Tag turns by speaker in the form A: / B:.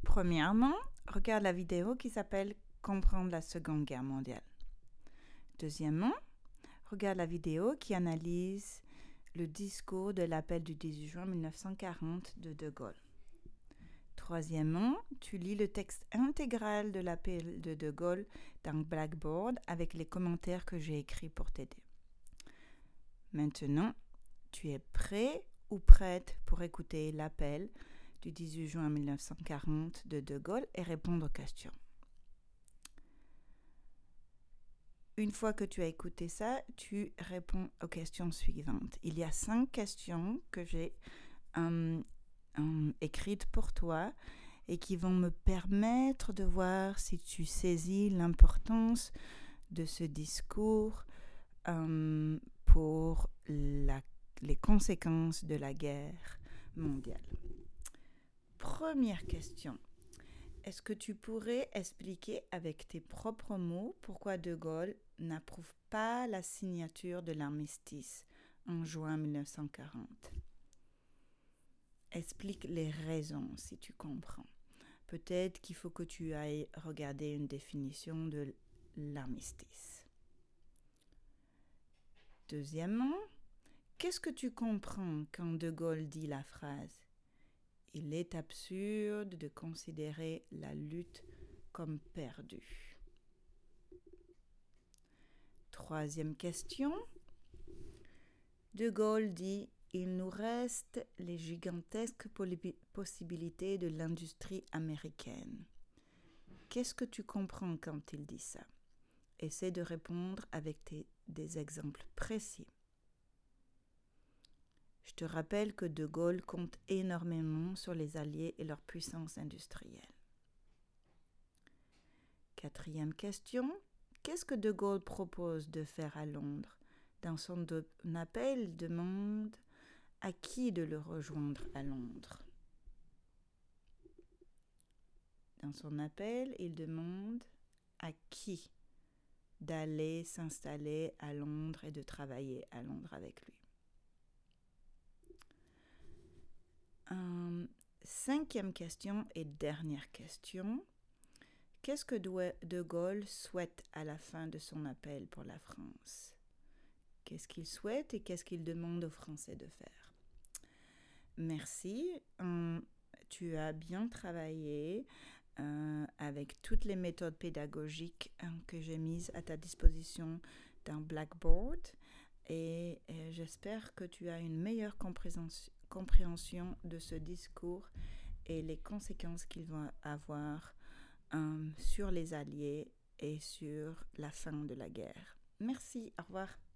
A: Premièrement, regarde la vidéo qui s'appelle « Comprendre la Seconde Guerre mondiale ». Deuxièmement, regarde la vidéo qui analyse le discours de l'appel du 18 juin 1940 de De Gaulle. Troisièmement, tu lis le texte intégral de l'appel de De Gaulle dans Blackboard avec les commentaires que j'ai écrits pour t'aider. Maintenant, tu es prêt ou prête pour écouter l'appel du 18 juin 1940 de De Gaulle et répondre aux questions. Une fois que tu as écouté ça, tu réponds aux questions suivantes. Il y a 5 questions que j'ai écrites pour toi et qui vont me permettre de voir si tu saisis l'importance de ce discours pour les conséquences de la guerre mondiale. Première question. Est-ce que tu pourrais expliquer avec tes propres mots pourquoi De Gaulle n'approuve pas la signature de l'armistice en juin 1940 ? Explique les raisons si tu comprends. Peut-être qu'il faut que tu ailles regarder une définition de l'armistice. Deuxièmement, qu'est-ce que tu comprends quand De Gaulle dit la phrase ? Il est absurde de considérer la lutte comme perdue. Troisième question. De Gaulle dit « Il nous reste les gigantesques possibilités de l'industrie américaine ». Qu'est-ce que tu comprends quand il dit ça ? Essaie de répondre avec des exemples précis. Je te rappelle que De Gaulle compte énormément sur les Alliés et leur puissance industrielle. Quatrième question. Qu'est-ce que De Gaulle propose de faire à Londres ? Dans son appel, il demande à qui de le rejoindre à Londres. Dans son appel, il demande à qui d'aller s'installer à Londres et de travailler à Londres avec lui. Cinquième question et dernière question. Qu'est-ce que De Gaulle souhaite à la fin de son appel pour la France ? Qu'est-ce qu'il souhaite et qu'est-ce qu'il demande aux Français de faire ? Merci. Tu as bien travaillé avec toutes les méthodes pédagogiques que j'ai mises à ta disposition dans Blackboard et j'espère que tu as une meilleure compréhension de ce discours et les conséquences qu'il va avoir sur les Alliés et sur la fin de la guerre. Merci, au revoir.